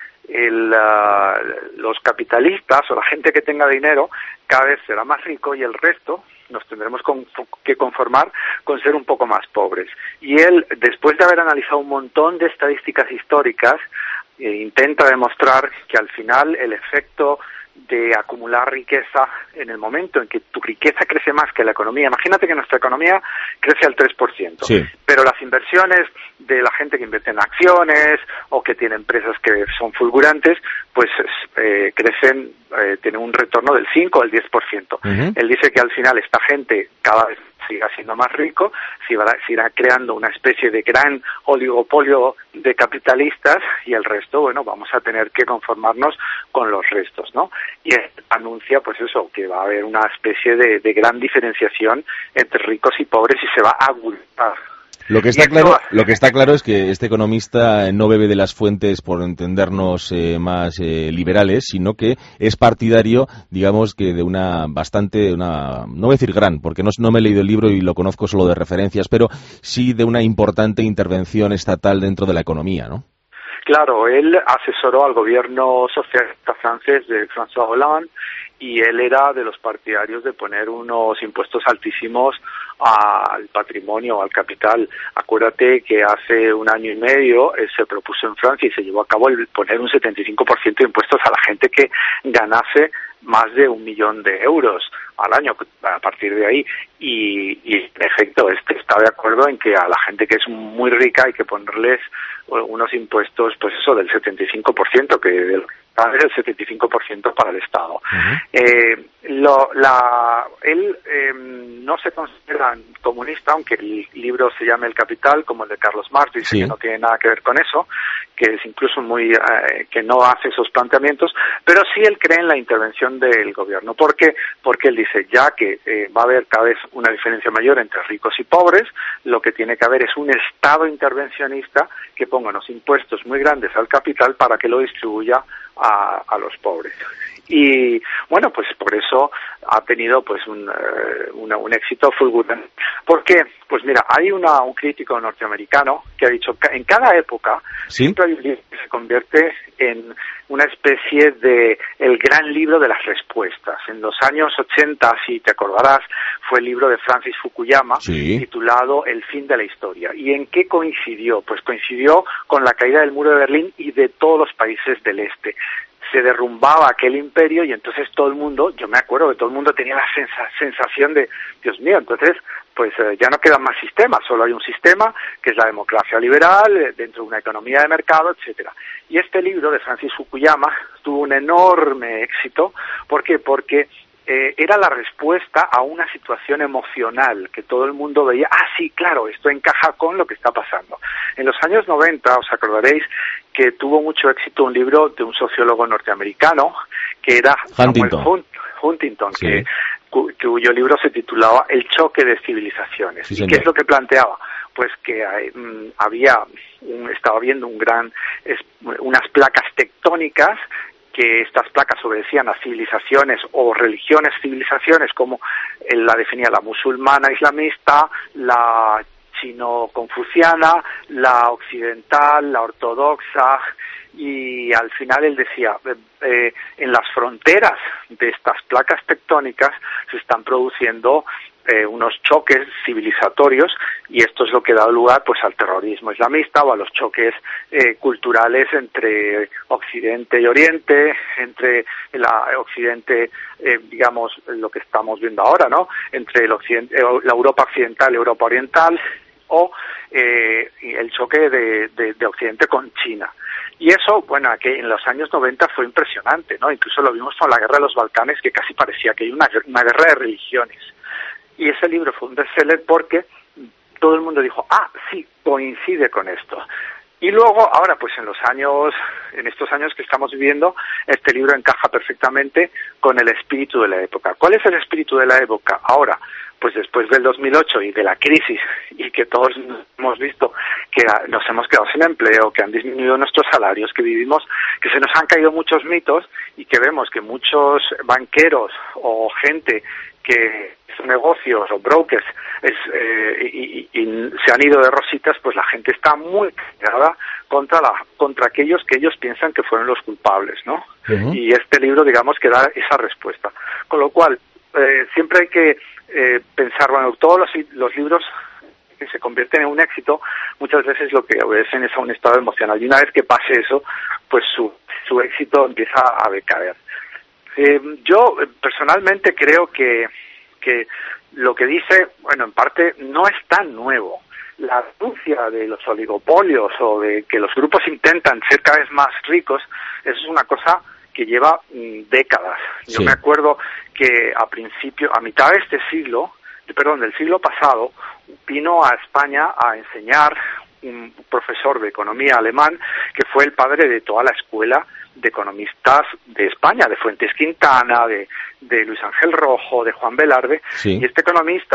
los capitalistas o la gente que tenga dinero cada vez será más rico y el resto nos tendremos que conformar con ser un poco más pobres. Y él, después de haber analizado un montón de estadísticas históricas, intenta demostrar que al final el efecto de acumular riqueza en el momento en que tu riqueza crece más que la economía. Imagínate que nuestra economía crece al 3%, pero las inversiones de la gente que invierte en acciones o que tiene empresas que son fulgurantes, pues crecen, tienen un retorno del 5 al 10%. Él dice que al final esta gente cada vez siga siendo más rico, se irá creando una especie de gran oligopolio de capitalistas y el resto, bueno, vamos a tener que conformarnos con los restos, ¿no? Y anuncia, pues eso, que va a haber una especie de gran diferenciación entre ricos y pobres y se va a agudizar Lo que está claro es que este economista no bebe de las fuentes, por entendernos, más liberales, sino que es partidario, digamos, que de no voy a decir gran, porque no me he leído el libro y lo conozco solo de referencias, pero sí de una importante intervención estatal dentro de la economía, ¿no? Claro, él asesoró al gobierno socialista francés de François Hollande y él era de los partidarios de poner unos impuestos altísimos al patrimonio, al capital. Acuérdate que hace un año y medio se propuso en Francia y se llevó a cabo el poner un 75% de impuestos a la gente que ganase más de 1 millón de euros al año a partir de ahí, y en efecto está de acuerdo en que a la gente que es muy rica hay que ponerles unos impuestos, pues eso, del 75%, que es el 75% para el Estado. Él no se considera comunista, aunque el libro se llame El Capital, como el de Carlos Marx, dice que no tiene nada que ver con eso, que es incluso que no hace esos planteamientos, pero sí él cree en la intervención del gobierno. ¿Por qué? Porque él dice, ya que va a haber cada vez una diferencia mayor entre ricos y pobres, lo que tiene que haber es un Estado intervencionista que ponga unos impuestos muy grandes al capital para que lo distribuya a los pobres. Y bueno, pues por eso ha tenido pues un éxito fulgurante. ¿Por qué? Pues mira, hay un crítico norteamericano que ha dicho que en cada época siempre hay un libro que se convierte en una especie de el gran libro de las respuestas. En los años 80, si te acordarás, fue el libro de Francis Fukuyama titulado El fin de la historia. ¿Y en qué coincidió? Pues coincidió con la caída del muro de Berlín y de todos los países del este. Se derrumbaba aquel imperio y entonces todo el mundo, yo me acuerdo que todo el mundo tenía la sensación de, Dios mío, entonces pues ya no quedan más sistemas, solo hay un sistema que es la democracia liberal dentro de una economía de mercado, etcétera. Y este libro de Francis Fukuyama tuvo un enorme éxito. ¿Por qué? Porque era la respuesta a una situación emocional que todo el mundo veía, sí, claro, esto encaja con lo que está pasando. En los años 90, os acordaréis que tuvo mucho éxito un libro de un sociólogo norteamericano que era Huntington, cuyo libro se titulaba El choque de civilizaciones. ¿Y qué es lo que planteaba? Pues que estaba habiendo unas placas tectónicas, que estas placas obedecían a civilizaciones o religiones civilizaciones, como la definía la musulmana islamista, la chino-confuciana, la occidental, la ortodoxa, y al final él decía, en las fronteras de estas placas tectónicas se están produciendo unos choques civilizatorios, y esto es lo que da lugar pues al terrorismo islamista o a los choques culturales entre Occidente y Oriente, entre Occidente, digamos, lo que estamos viendo ahora, ¿no? Entre la Europa occidental y Europa oriental, o el choque de Occidente con China. Y eso, bueno, que en los años 90 fue impresionante, ¿no? Incluso lo vimos con la guerra de los Balcanes, que casi parecía que hay una guerra de religiones. Y ese libro fue un bestseller porque todo el mundo dijo, sí, coincide con esto. Y luego, ahora, pues en estos años que estamos viviendo, este libro encaja perfectamente con el espíritu de la época. ¿Cuál es el espíritu de la época? Ahora, pues después del 2008 y de la crisis, y que todos hemos visto que nos hemos quedado sin empleo, que han disminuido nuestros salarios, que que se nos han caído muchos mitos, y que vemos que muchos banqueros o gente que son negocios o brokers y se han ido de rositas, pues la gente está muy cargada contra aquellos que ellos piensan que fueron los culpables, ¿no? Y este libro, digamos, que da esa respuesta. Con lo cual, siempre hay que pensar, bueno, todos los libros que se convierten en un éxito, muchas veces lo que obedecen es a un estado emocional, y una vez que pase eso, pues su éxito empieza a decaer. Yo personalmente creo que lo que dice, bueno, en parte no es tan nuevo. La denuncia de los oligopolios o de que los grupos intentan ser cada vez más ricos, eso es una cosa que lleva décadas. Yo me acuerdo que a mitad de del siglo pasado, vino a España a enseñar un profesor de economía alemán que fue el padre de toda la escuela de economistas de España, de Fuentes Quintana, de Luis Ángel Rojo, de Juan Velarde, y este economista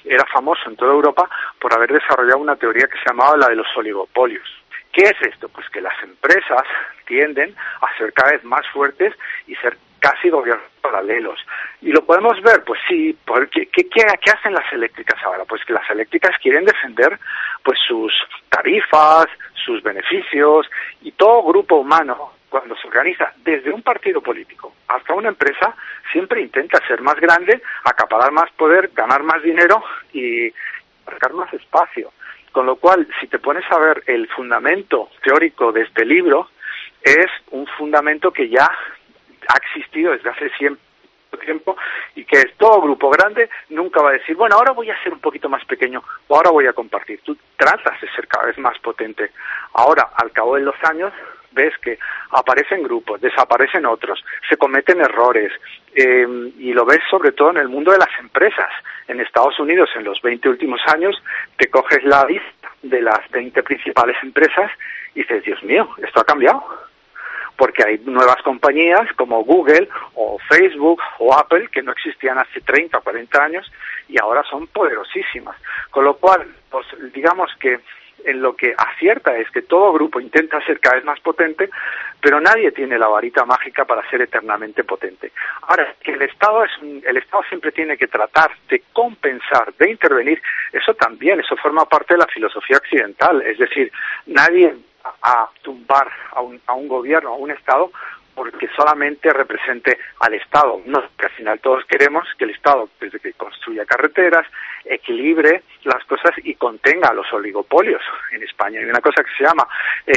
era famoso en toda Europa por haber desarrollado una teoría que se llamaba la de los oligopolios. ¿Qué es esto? Pues que las empresas tienden a ser cada vez más fuertes y ser casi gobiernos paralelos. ¿Y lo podemos ver? Pues sí. ¿Qué hacen las eléctricas ahora? Pues que las eléctricas quieren defender pues sus tarifas, sus beneficios, y todo grupo humano, cuando se organiza desde un partido político hasta una empresa, siempre intenta ser más grande, acaparar más poder, ganar más dinero y marcar más espacio. Con lo cual, si te pones a ver el fundamento teórico de este libro, es un fundamento que ya ha existido desde hace tiempo, y que es todo grupo grande nunca va a decir, bueno, ahora voy a ser un poquito más pequeño o ahora voy a compartir. Tú tratas de ser cada vez más potente. Ahora, al cabo de los años, ves que aparecen grupos, desaparecen otros, se cometen errores, y lo ves sobre todo en el mundo de las empresas. En Estados Unidos, en los 20 últimos años, te coges la lista de las 20 principales empresas y dices, Dios mío, esto ha cambiado. Porque hay nuevas compañías como Google o Facebook o Apple que no existían hace 30 o 40 años y ahora son poderosísimas. Con lo cual, pues digamos que en lo que acierta es que todo grupo intenta ser cada vez más potente, pero nadie tiene la varita mágica para ser eternamente potente. Ahora, que el Estado siempre tiene que tratar de compensar, de intervenir, eso forma parte de la filosofía occidental. Es decir, nadie a tumbar a un gobierno, a un Estado, porque solamente represente al Estado. No, que al final todos queremos que el Estado, desde que construya carreteras, equilibre las cosas y contenga los oligopolios. En España hay una cosa que se llama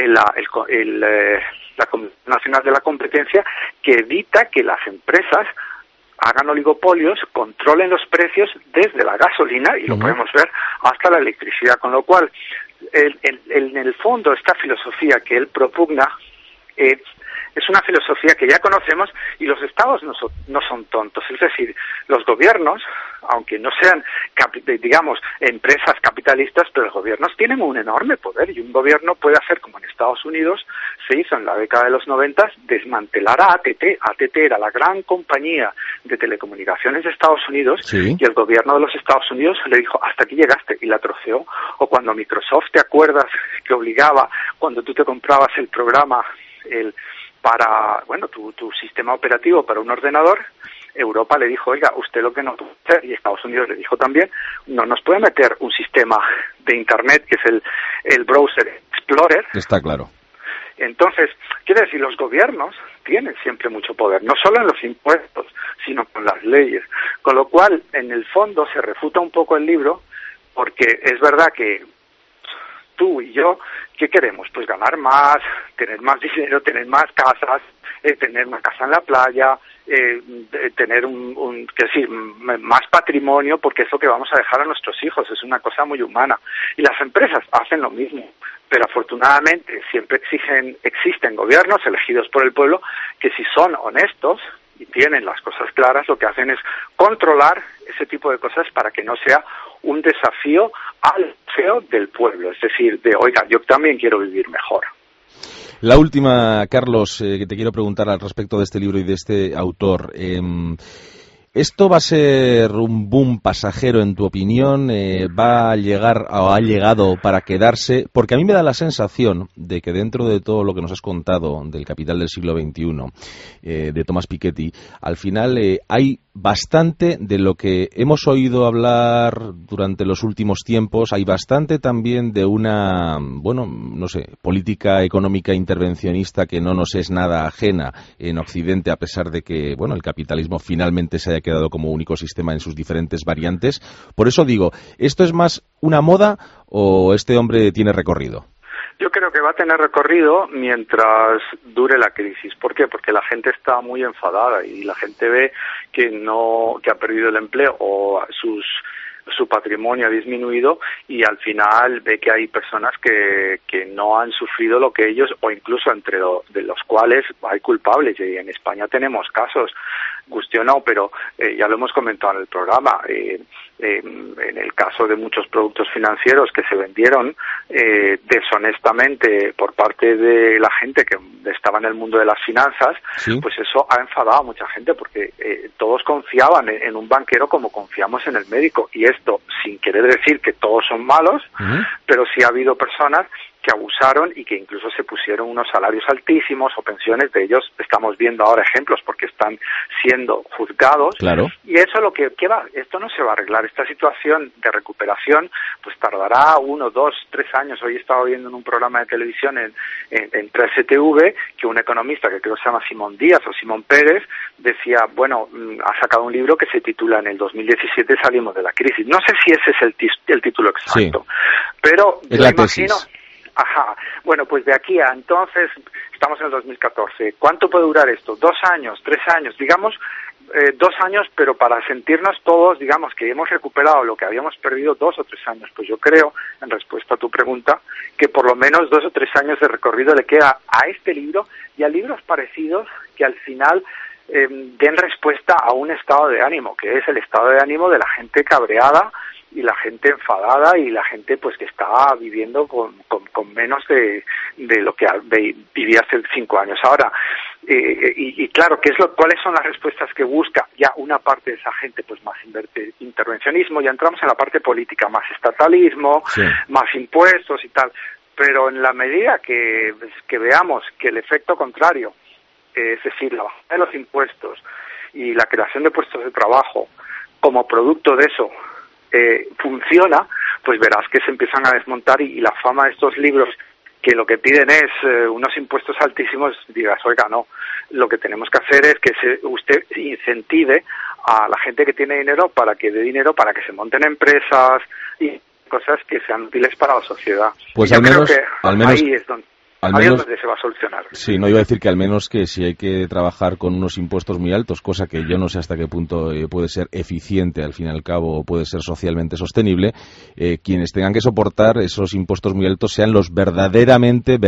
la Comisión Nacional de la Competencia, que evita que las empresas hagan oligopolios, controlen los precios desde la gasolina, y lo podemos ver, hasta la electricidad. Con lo cual, en el fondo, esta filosofía que él propugna es una filosofía que ya conocemos, y los estados no son tontos. Es decir, los gobiernos, aunque no sean, digamos, empresas capitalistas, pero los gobiernos tienen un enorme poder, y un gobierno puede hacer como en Estados Unidos se hizo en la década de los 90, desmantelar a AT&T. AT&T era la gran compañía de telecomunicaciones de Estados Unidos, sí, y el gobierno de los Estados Unidos le dijo, hasta aquí llegaste, y la troceó. O cuando Microsoft, ¿te acuerdas que obligaba, cuando tú te comprabas el programa, para, bueno, tu sistema operativo para un ordenador, Europa le dijo, oiga, usted lo que no puede hacer, y Estados Unidos le dijo también, no nos puede meter un sistema de Internet que es el browser Explorer. Está claro. Entonces, quiere decir, los gobiernos tienen siempre mucho poder, no solo en los impuestos, sino con las leyes. Con lo cual, en el fondo, se refuta un poco el libro, porque es verdad que tú y yo, ¿qué queremos? Pues ganar más, tener más dinero, tener más casas, tener una casa en la playa, tener más patrimonio, porque es lo que vamos a dejar a nuestros hijos, es una cosa muy humana. Y las empresas hacen lo mismo, pero afortunadamente siempre existen gobiernos elegidos por el pueblo que, si son honestos y tienen las cosas claras, lo que hacen es controlar ese tipo de cosas para que no sea un desafío al deseo del pueblo, es decir, oiga, yo también quiero vivir mejor. La última, Carlos, que te quiero preguntar al respecto de este libro y de este autor. ¿Esto va a ser un boom pasajero, en tu opinión? ¿Va a llegar o ha llegado para quedarse? Porque a mí me da la sensación de que dentro de todo lo que nos has contado del Capital del siglo XXI, de Thomas Piketty, al final hay bastante de lo que hemos oído hablar durante los últimos tiempos. Hay bastante también de una, política económica intervencionista que no nos es nada ajena en Occidente, a pesar de que, el capitalismo finalmente se haya quedado como único sistema en sus diferentes variantes. Por eso digo, ¿esto es más una moda o este hombre tiene recorrido? Yo creo que va a tener recorrido mientras dure la crisis. ¿Por qué? Porque la gente está muy enfadada y la gente ve que ha perdido el empleo o su patrimonio ha disminuido, y al final ve que hay personas que no han sufrido lo que ellos, o incluso de los cuales hay culpables, y en España tenemos casos, guste o no, pero ya lo hemos comentado en el programa, en el caso de muchos productos financieros que se vendieron deshonestamente por parte de la gente que estaba en el mundo de las finanzas, ¿sí? Pues eso ha enfadado a mucha gente, porque todos confiaban en un banquero como confiamos en el médico, y es esto sin querer decir que todos son malos, pero sí ha habido personas que abusaron y que incluso se pusieron unos salarios altísimos o pensiones. De ellos estamos viendo ahora ejemplos porque están siendo juzgados. Claro. Y eso lo que va, esto no se va a arreglar. Esta situación de recuperación pues tardará 1, 2, 3 años. Hoy he estado viendo en un programa de televisión en 3TV que un economista que creo se llama Simón Díaz o Simón Pérez decía, bueno, ha sacado un libro que se titula En el 2017 salimos de la crisis. No sé si ese es el título exacto, pero es yo la imagino... tesis. Ajá. Bueno, pues de aquí a entonces, estamos en el 2014. ¿Cuánto puede durar esto? 2 años, 3 años, digamos 2 años, pero para sentirnos todos, digamos, que hemos recuperado lo que habíamos perdido 2 o 3 años. Pues yo creo, en respuesta a tu pregunta, que por lo menos 2 o 3 años de recorrido le queda a este libro y a libros parecidos que al final den respuesta a un estado de ánimo, que es el estado de ánimo de la gente cabreada y la gente enfadada y la gente pues que está viviendo con menos de lo que vivía hace 5 años. Ahora, y claro, ¿cuáles son las respuestas que busca? Ya una parte de esa gente pues más intervencionismo, ya entramos en la parte política, más estatalismo, más impuestos y tal, pero en la medida que veamos que el efecto contrario, es decir, la bajada de los impuestos y la creación de puestos de trabajo como producto de eso funciona, pues verás que se empiezan a desmontar y la fama de estos libros que lo que piden es unos impuestos altísimos, digas, oiga, no, lo que tenemos que hacer es que usted incentive a la gente que tiene dinero para que dé dinero para que se monten empresas y cosas que sean útiles para la sociedad. Pues al menos ahí es donde se va a solucionar. Sí, no iba a decir que al menos que si hay que trabajar con unos impuestos muy altos, cosa que yo no sé hasta qué punto puede ser eficiente, al fin y al cabo puede ser socialmente sostenible, quienes tengan que soportar esos impuestos muy altos sean los verdaderamente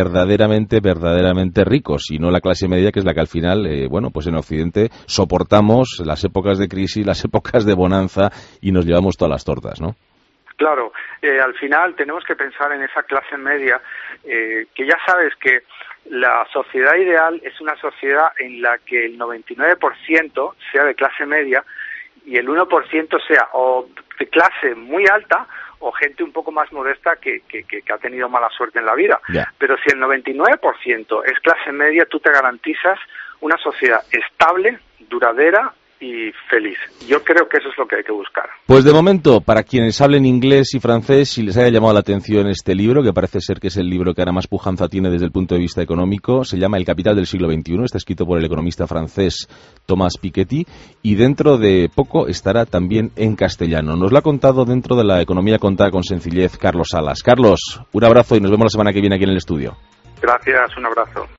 ricos y no la clase media, que es la que al final, bueno, pues en Occidente soportamos las épocas de crisis, las épocas de bonanza y nos llevamos todas las tortas, ¿no? Claro, al final tenemos que pensar en esa clase media, que ya sabes que la sociedad ideal es una sociedad en la que el 99% sea de clase media y el 1% sea o de clase muy alta o gente un poco más modesta que ha tenido mala suerte en la vida. Pero si el 99% es clase media, tú te garantizas una sociedad estable, duradera y feliz. Yo creo que eso es lo que hay que buscar. Pues de momento, para quienes hablen inglés y francés, si les haya llamado la atención este libro, que parece ser que es el libro que ahora más pujanza tiene desde el punto de vista económico, se llama El capital del siglo XXI, está escrito por el economista francés Thomas Piketty, y dentro de poco estará también en castellano. Nos lo ha contado dentro de la Economía contada con sencillez Carlos Salas. Carlos, un abrazo y nos vemos la semana que viene aquí en el estudio. Gracias, un abrazo.